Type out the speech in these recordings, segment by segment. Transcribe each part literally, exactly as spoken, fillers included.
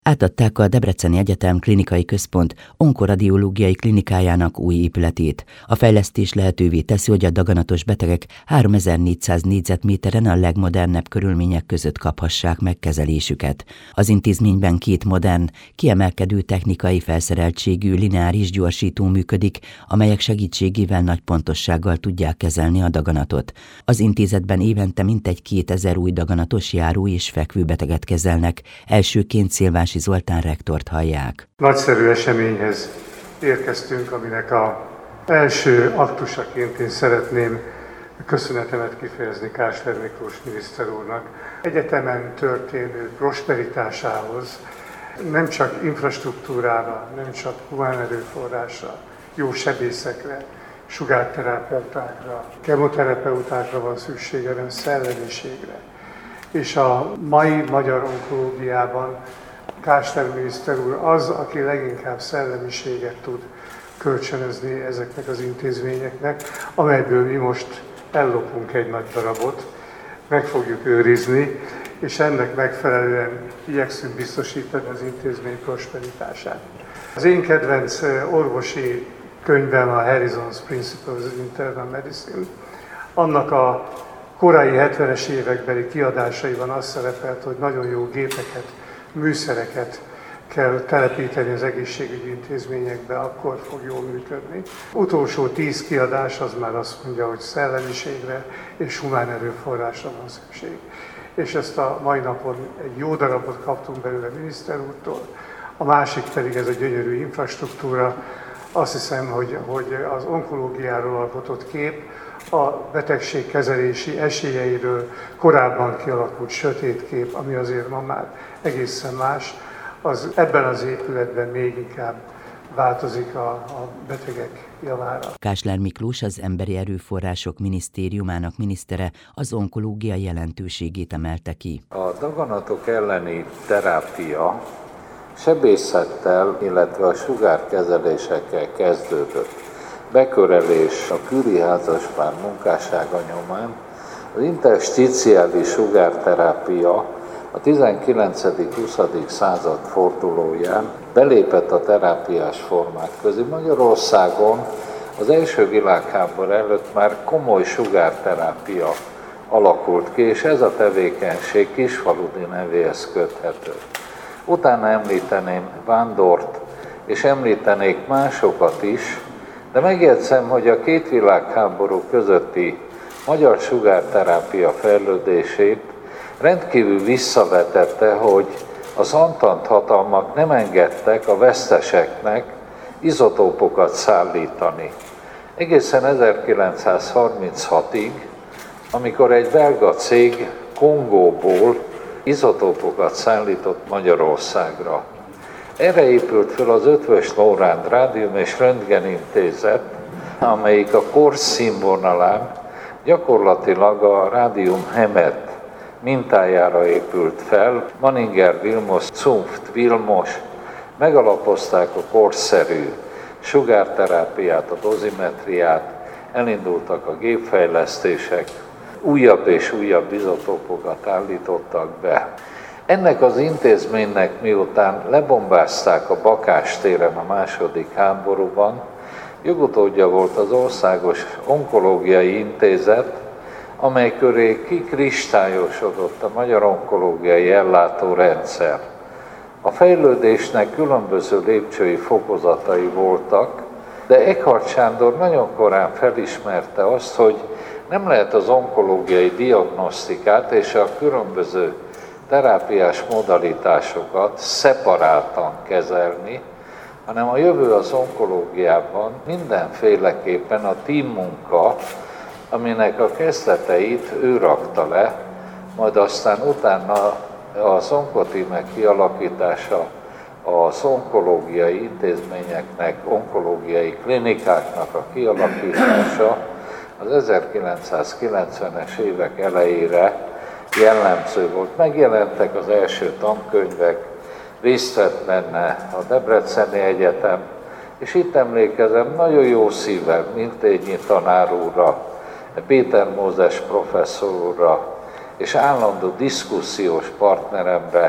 Átadták a Debreceni Egyetem Klinikai Központ onkoradiológiai klinikájának új épületét. A fejlesztés lehetővé teszi, hogy a daganatos betegek háromezer-négyszáz négyzetméteren a legmodernebb körülmények között kaphassák meg kezelésüket. Az intézményben két modern, kiemelkedő technikai felszereltségű lineáris gyorsító működik, amelyek segítségével nagy pontossággal tudják kezelni a daganatot. Az intézetben évente mintegy kétezer új daganatos járó és fekvőbeteget kezelnek, elsőként Szilvási Zoltán rektort hallják. Nagyszerű eseményhez érkeztünk, aminek az első aktusaként én szeretném köszönetemet kifejezni Kásler Miklós miniszter úrnak. Egyetemen történő prosperitásához nem csak infrastruktúrára, nem csak humán erőforrásra, jó sebészekre, sugárterapeutákra, kemoterapeutákra van szüksége, hanem szellemiségre. És a mai magyar onkológiában Kásler miniszter úr az, aki leginkább szellemiséget tud kölcsönözni ezeknek az intézményeknek, amelyből mi most ellopunk egy nagy darabot, meg fogjuk őrizni, és ennek megfelelően igyekszünk biztosítani az intézmény prosperitását. Az én kedvenc orvosi könyvem a Harrison's Principles of Internal Medicine. Annak a korai hetvenes évekbeli kiadásaiban az szerepelt, hogy nagyon jó gépeket, műszereket kell telepíteni az egészségügyi intézményekbe, akkor fog jól működni. Utolsó tíz kiadás az már azt mondja, hogy szellemiségre és humán erőforrásra van szükség. És ezt a mai napon egy jó darabot kaptunk belőle miniszter úrtól, a másik pedig ez a gyönyörű infrastruktúra. Azt hiszem, hogy, hogy az onkológiáról alkotott kép a betegségkezelési esélyeiről korábban kialakult sötét kép, ami azért ma már egészen más, az ebben az épületben még inkább változik a, a betegek javára. Kásler Miklós, az Emberi Erőforrások Minisztériumának minisztere, az onkológia jelentőségét emelte ki. A daganatok elleni terápia sebészettel, illetve a sugárkezelésekkel kezdődött. Bekörelés a Curie házaspár munkássága nyomán, az intersticiális sugárterápia a tizenkilencedik-huszadik század fordulóján belépett a terápiás formák közé. Magyarországon az első világháború előtt már komoly sugárterápia alakult ki, és ez a tevékenység Kisfaludy nevéhez köthető. Utána említeném Vándort, és említenék másokat is, de megjegyzem, hogy a két világháború közötti magyar sugárterápia fejlődését rendkívül visszavetette, hogy az antant hatalmak nem engedtek a veszteseknek izotópokat szállítani. Egészen ezerkilencszázharminchatig, amikor egy belga cég Kongóból izotópokat szállított Magyarországra. Erre épült fel az Eötvös Loránd Rádium és Röntgenintézet, amelyik a kor színvonalán gyakorlatilag a Rádium Hemet mintájára épült fel. Manninger Vilmos, Zunft Vilmos megalapozták a korszerű sugárterápiát, a dozimetriát, elindultak a gépfejlesztések, újabb és újabb izotópokat állítottak be. Ennek az intézménynek miután lebombázták a Bakás téren a második háborúban, jogutódja volt az Országos Onkológiai Intézet, amely köré kikristályosodott a magyar onkológiai ellátórendszer. A fejlődésnek különböző lépcsői fokozatai voltak, de Eckhardt Sándor nagyon korán felismerte azt, hogy nem lehet az onkológiai diagnosztikát és a különböző terápiás modalitásokat szeparáltan kezelni, hanem a jövő az onkológiában mindenféleképpen a teammunka, aminek a kezdeteit ő rakta le, majd aztán utána az onkotímek kialakítása, az onkológiai intézményeknek, onkológiai klinikáknak a kialakítása az ezerkilencszázkilencvenes évek elejére jellemző volt. Megjelentek az első tankönyvek, részt vett benne a Debreceni Egyetem, és itt emlékezem nagyon jó szívvel Mintényi tanár úrra, Péter Mózes professzor úrra, és állandó diszkusziós partneremre,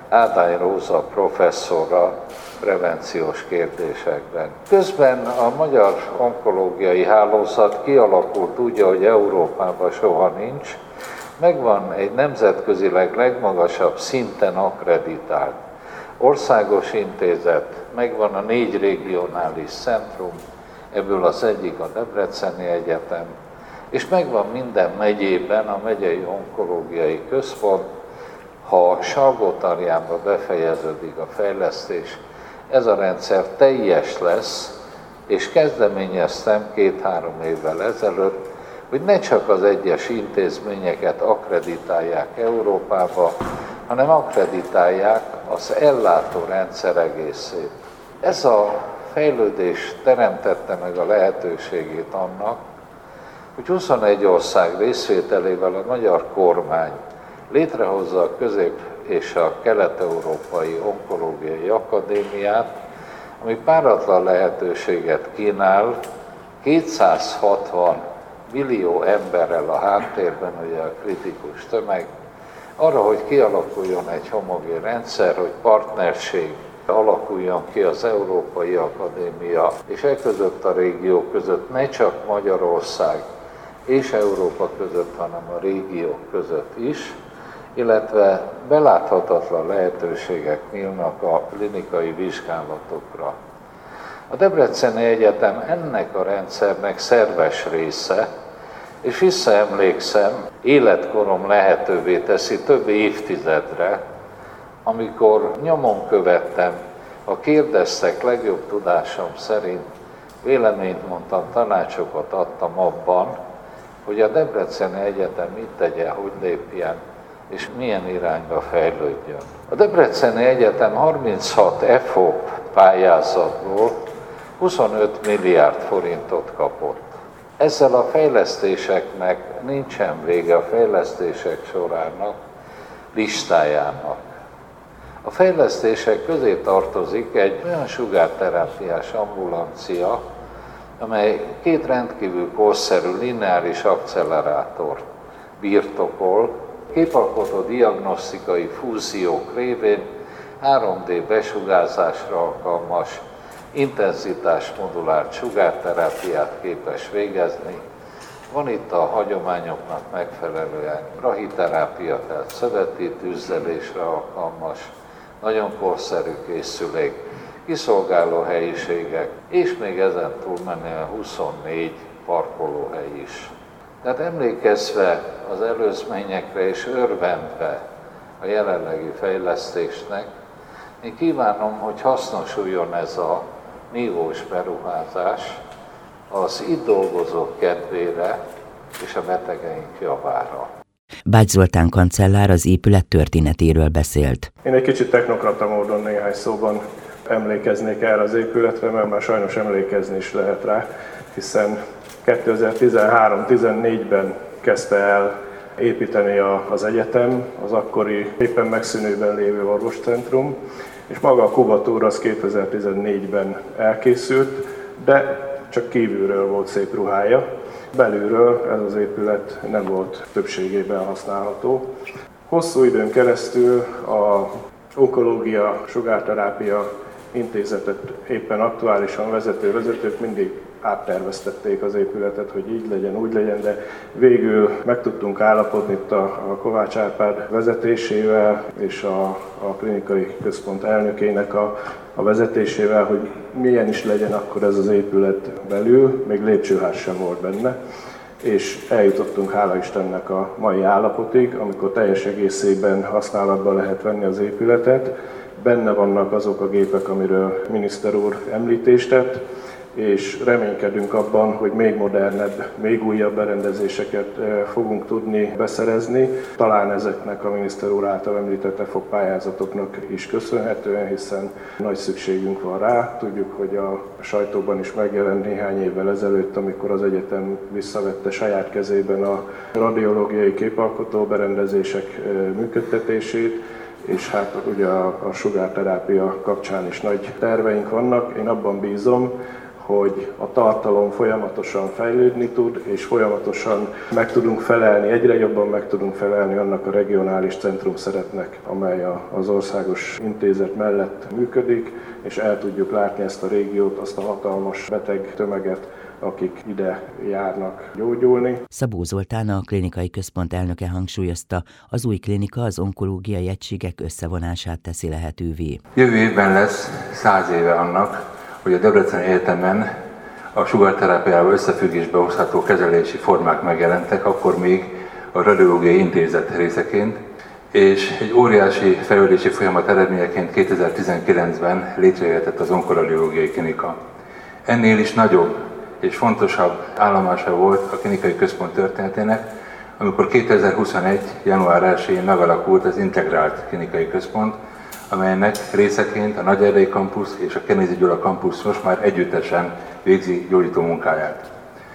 Ádány Róza professzorral prevenciós kérdésekben. Közben a magyar onkológiai hálózat kialakult úgy, ahogy Európában soha nincs. Megvan egy nemzetközileg legmagasabb szinten akkreditált országos intézet, megvan a négy regionális centrum, ebből az egyik a Debreceni Egyetem, és megvan minden megyében a megyei onkológiai központ. Ha Salgótarjánba befejeződik a fejlesztés, ez a rendszer teljes lesz, és kezdeményeztem két-három évvel ezelőtt, hogy ne csak az egyes intézményeket akkreditálják Európába, hanem akkreditálják az ellátórendszer egészét. Ez a fejlődés teremtette meg a lehetőségét annak, hogy huszonegy ország részvételével a magyar kormány létrehozza a Közép- és a Kelet-Európai Onkológiai Akadémiát, ami páratlan lehetőséget kínál kétszázhatvan millió emberrel a háttérben, ugye a kritikus tömeg, arra, hogy kialakuljon egy homogén rendszer, hogy partnerség alakuljon ki az Európai Akadémia, és e között a régiók között, ne csak Magyarország és Európa között, hanem a régiók között is, illetve beláthatatlan lehetőségek nyílnak a klinikai vizsgálatokra. A Debreceni Egyetem ennek a rendszernek szerves része, és visszaemlékszem, életkorom lehetővé teszi több évtizedre, amikor nyomon követtem, ha kérdeztek, legjobb tudásom szerint véleményt mondtam, tanácsokat adtam abban, hogy a Debreceni Egyetem mit tegyen, hogy lépjen, és milyen irányba fejlődjön. A Debreceni Egyetem harminchat F O P pályázatból huszonöt milliárd forintot kapott. Ezzel a fejlesztéseknek nincsen vége, a fejlesztések sorának, listájának. A fejlesztések közé tartozik egy olyan sugárterápiás ambulancia, amely két rendkívül korszerű lineáris akcelerátort birtokol, képalkotó diagnosztikai fúziók révén három D besugárzásra alkalmas, intenzitásmodulált sugárterápiát képes végezni. Van itt a hagyományoknak megfelelően brahiterápia, tehát szöveti tüzdelésre alkalmas, nagyon korszerű készülék, kiszolgáló helyiségek, és még ezen túlmenően huszonnégy parkolóhely is. Tehát emlékezve az előzményekre és örvendve a jelenlegi fejlesztésnek, én kívánom, hogy hasznosuljon ez a nívós beruházás az itt dolgozók kedvére és a betegeink javára. Bács Zoltán kancellár az épület történetéről beszélt. Én egy kicsit technokrata módon néhány szóban emlékeznék erre az épületre, mert már sajnos emlékezni is lehet rá, hiszen kétezer-tizenhárom tizennégyben kezdte el építeni az egyetem, az akkori éppen megszűnőben lévő orvoscentrum, és maga a kubatúra az kétezer-tizennégyben elkészült, de csak kívülről volt szép ruhája, belülről ez az épület nem volt többségében használható. Hosszú időn keresztül a onkológia, sugárterápia intézetet éppen aktuálisan vezető vezetők mindig átterveztették az épületet, hogy így legyen, úgy legyen, de végül meg tudtunk állapodni itt a, a Kovács Árpád vezetésével és a, a klinikai központ elnökének a, a vezetésével, hogy milyen is legyen akkor ez az épület belül, még lépcsőház sem volt benne, és eljutottunk hála Istennek a mai állapotig, amikor teljes egészében használatba lehet venni az épületet. Benne vannak azok a gépek, amiről miniszter úr említést tett, és reménykedünk abban, hogy még modernebb, még újabb berendezéseket fogunk tudni beszerezni. Talán ezeknek a miniszter úr által említett F O P pályázatoknak is köszönhetően, hiszen nagy szükségünk van rá. Tudjuk, hogy a sajtóban is megjelent néhány évvel ezelőtt, amikor az egyetem visszavette saját kezében a radiológiai képalkotó berendezések működtetését, és hát ugye a, a sugárterápia kapcsán is nagy terveink vannak. Én abban bízom, hogy a tartalom folyamatosan fejlődni tud, és folyamatosan meg tudunk felelni, egyre jobban meg tudunk felelni annak a regionális centrum szerepnek, amely az országos intézet mellett működik, és el tudjuk látni ezt a régiót, azt a hatalmas beteg tömeget, akik ide járnak gyógyulni. Szabó Zoltán, a klinikai központ elnöke hangsúlyozta, az új klinika az onkológiai egységek összevonását teszi lehetővé. Jövő évben lesz száz éve annak, hogy a Debreceni Egyetemen a sugárterápiával összefüggésbe hozható kezelési formák megjelentek, akkor még a Radiológiai Intézet részeként, és egy óriási fejlődési folyamat eredményeként kétezer-tizenkilencben létrejöhetett az onkoradiológiai klinika. Ennél is nagyobb és fontosabb állomása volt a klinikai központ történetének, amikor kétezer-huszonegy. január elsején megalakult az integrált klinikai központ, amelynek részeként a Nagyerdei Campus és a Kemény Gyula Campus most már együttesen végzi gyógyító munkáját.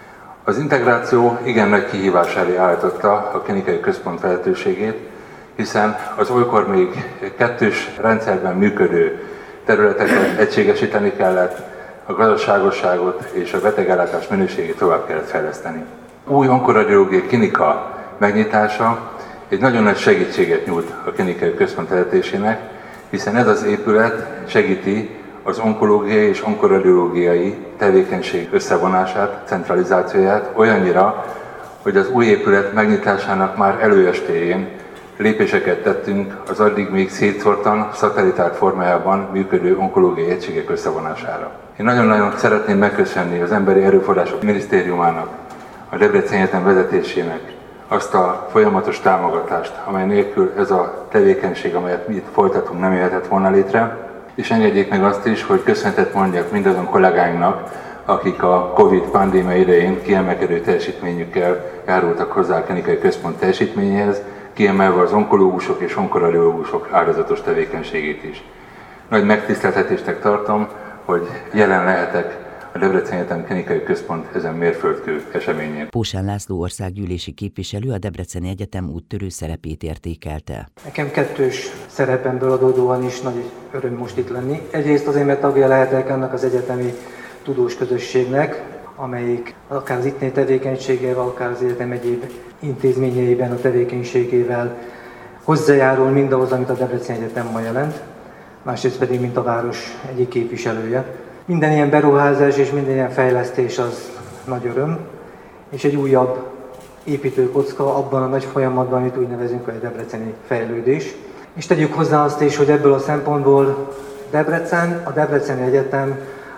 Az integráció igen nagy kihívás elé állította a klinikai központ vezetőségét, hiszen az olykor még kettős rendszerben működő területeket egységesíteni kellett, a gazdaságosságot és a betegellátás minőségét tovább kellett fejleszteni. Új onkoradiológiai klinika megnyitása egy nagyon nagy segítséget nyújt a klinikai központ vezetésének, hiszen ez az épület segíti az onkológiai és onkoradiológiai tevékenység összevonását, centralizációját olyannyira, hogy az új épület megnyitásának már előestéjén lépéseket tettünk az addig még szétszórtan, szatelliták formájában működő onkológiai egységek összevonására. Én nagyon-nagyon szeretném megköszönni az Emberi Erőforrások Minisztériumának, a Debreceni Egyetem vezetésének azt a folyamatos támogatást, amely nélkül ez a tevékenység, amelyet mi itt folytatunk, nem jöhetett volna létre. És engedjék meg azt is, hogy köszönetet mondjak mindazon kollégáinknak, akik a Covid pandémia idején kiemelkedő teljesítményükkel járultak hozzá a klinikai központ teljesítményéhez, kiemelve az onkológusok és onkoradiológusok áldozatos tevékenységét is. Nagy megtiszteltetésnek tartom, hogy jelen lehetek a Debreceni Egyetem Klinikai Központ ezen mérföldkő eseményén. Pósán László országgyűlési képviselő a Debreceni Egyetem úttörő szerepét értékelte. Nekem kettős szerepemből adódóan is nagy öröm most itt lenni. Egyrészt azért, mert tagja lehetek annak az egyetemi tudós közösségnek, amelyik akár az itteni tevékenységével, akár az egyetem egyéb intézményeiben a tevékenységével hozzájárul mindahhoz, amit a Debreceni Egyetem ma jelent, másrészt pedig, mint a város egyik képviselője. Minden ilyen beruházás és minden ilyen fejlesztés az nagy öröm, és egy újabb építőkocka abban a nagy folyamatban, amit úgy nevezünk, hogy a debreceni fejlődés. És tegyük hozzá azt is, hogy ebből a szempontból Debrecen, a Debreceni Egyetem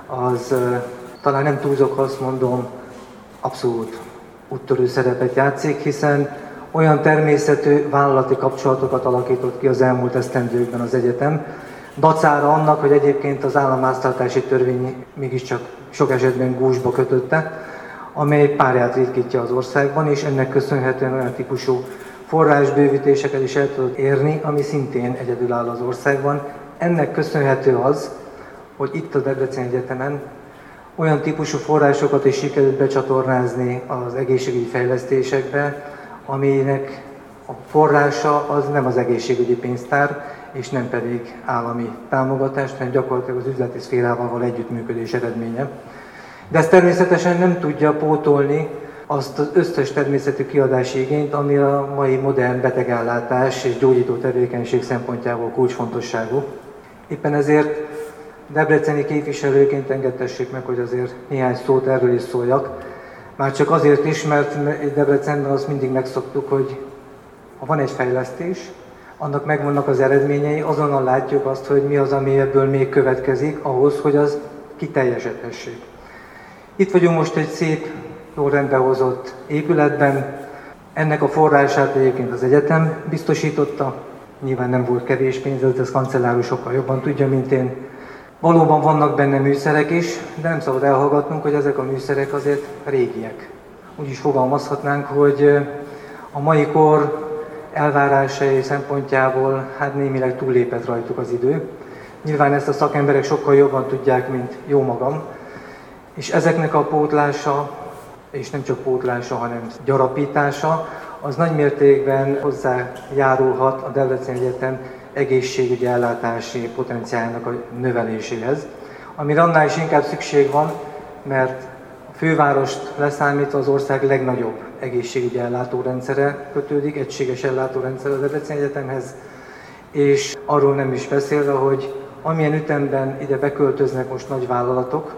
az talán nem túlzok, ha azt mondom, abszolút úttörő szerepet játszik, hiszen olyan természetű vállalati kapcsolatokat alakított ki az elmúlt esztendőkben az egyetem, dacára annak, hogy egyébként az államháztartási törvény mégiscsak sok esetben gúzsba kötötte, amely párját ritkítja az országban, és ennek köszönhetően olyan típusú forrásbővítéseket is el tudott érni, ami szintén egyedülálló az országban. Ennek köszönhető az, hogy itt a Debreceni Egyetemen olyan típusú forrásokat is sikerült becsatornázni az egészségügyi fejlesztésekbe, aminek a forrása az nem az egészségügyi pénztár, és nem pedig állami támogatás, hanem gyakorlatilag az üzleti szférával való együttműködés eredménye. De ez természetesen nem tudja pótolni azt az összes természetű kiadási igényt, ami a mai modern betegellátás és gyógyító tevékenység szempontjából kulcsfontosságú. Éppen ezért debreceni képviselőként engedtessék meg, hogy azért néhány szót erről is szóljak. Már csak azért is, mert Debrecenben azt mindig megszoktuk, hogy ha van egy fejlesztés, annak megvannak az eredményei, azonnal látjuk azt, hogy mi az, ami ebből még következik, ahhoz, hogy az kiteljesedhessék. Itt vagyunk most egy szép, jól rendbehozott épületben. Ennek a forrását egyébként az egyetem biztosította. Nyilván nem volt kevés pénz, de ez kancellárus sokkal jobban tudja, mint én. Valóban vannak benne műszerek is, de nem szabad elhallgatnunk, hogy ezek a műszerek azért régiek. Úgy is fogalmazhatnánk, hogy a mai kor elvárásai szempontjából hát némileg túllépett rajtuk az idő. Nyilván ezt a szakemberek sokkal jobban tudják, mint jó magam. És ezeknek a pótlása, és nem csak pótlása, hanem gyarapítása, az nagy mértékben hozzájárulhat a Debreceni Egyetem egészségügyi ellátási potenciáljának a növeléséhez, amire annál is inkább szükség van, mert a fővárost leszámítva az ország legnagyobb egészségügyi ellátórendszere kötődik, egységes ellátórendszer a Debreceni Egyetemhez, és arról nem is beszélve, hogy amilyen ütemben ide beköltöznek most nagy vállalatok,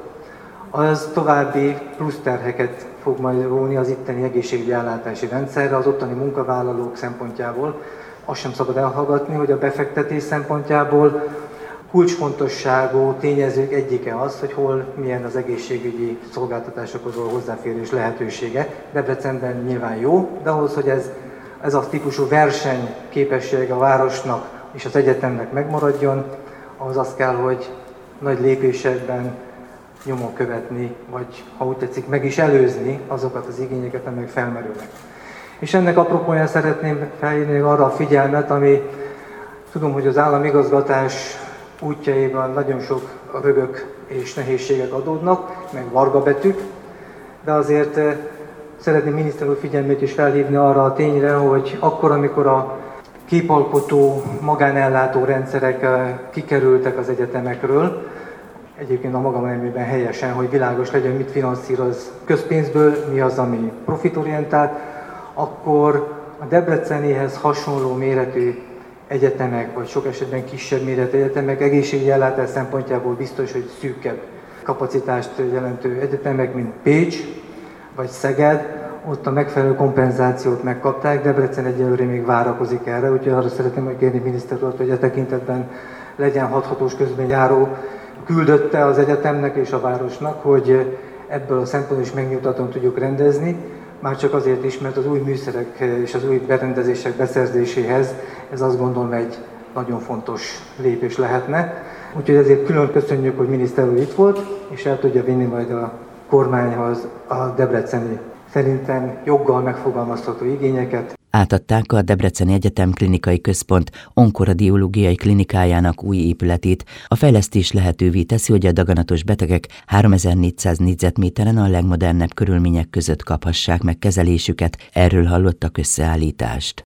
az további plusz terheket fog majd róni az itteni egészségügyi ellátási rendszerre, az ottani munkavállalók szempontjából. Azt sem szabad elhallgatni, hogy a befektetés szempontjából kulcsfontosságú tényezők egyike az, hogy hol milyen az egészségügyi szolgáltatásokhoz való hozzáférés lehetősége. Debrecenben nyilván jó, de ahhoz, hogy ez, ez a típusú versenyképessége a városnak és az egyetemnek megmaradjon, ahhoz az kell, hogy nagy lépésekben nyomon követni, vagy ha úgy tetszik, meg is előzni azokat az igényeket, amelyek felmerülnek. És ennek apropóján szeretném felhívni arra a figyelmet, ami tudom, hogy az államigazgatás útjaiban nagyon sok rögök és nehézségek adódnak, meg vargabetűk, de azért szeretném miniszter úr figyelmét is felhívni arra a tényre, hogy akkor, amikor a képalkotó magánellátó rendszerek kikerültek az egyetemekről, egyébként a magam nemében helyesen, hogy világos legyen, mit finanszíroz közpénzből, mi az, ami profitorientált, akkor a Debrecenihez hasonló méretű egyetemek, vagy sok esetben kisebb méretű egyetemek egészségügyi ellátás szempontjából biztos, hogy szűkebb kapacitást jelentő egyetemek, mint Pécs vagy Szeged, ott a megfelelő kompenzációt megkapták, Debrecen egyelőre még várakozik erre, úgyhogy arra szeretném kérni miniszter urat, hogy e tekintetben legyen hathatós közbenjáró küldötte az egyetemnek és a városnak, hogy ebből a szempontból is megnyugtatóan tudjuk rendezni, már csak azért is, mert az új műszerek és az új berendezések beszerzéséhez ez azt gondolom egy nagyon fontos lépés lehetne. Úgyhogy ezért külön köszönjük, hogy miniszter úr itt volt, és el tudja vinni majd a kormányhoz a debreceni, szerintem joggal megfogalmazható igényeket. Átadták a Debreceni Egyetem Klinikai Központ onkoradiológiai klinikájának új épületét. A fejlesztés lehetővé teszi, hogy a daganatos betegek háromezer-négyszáz négyzetméteren a legmodernebb körülmények között kaphassák meg kezelésüket. Erről hallottak összeállítást.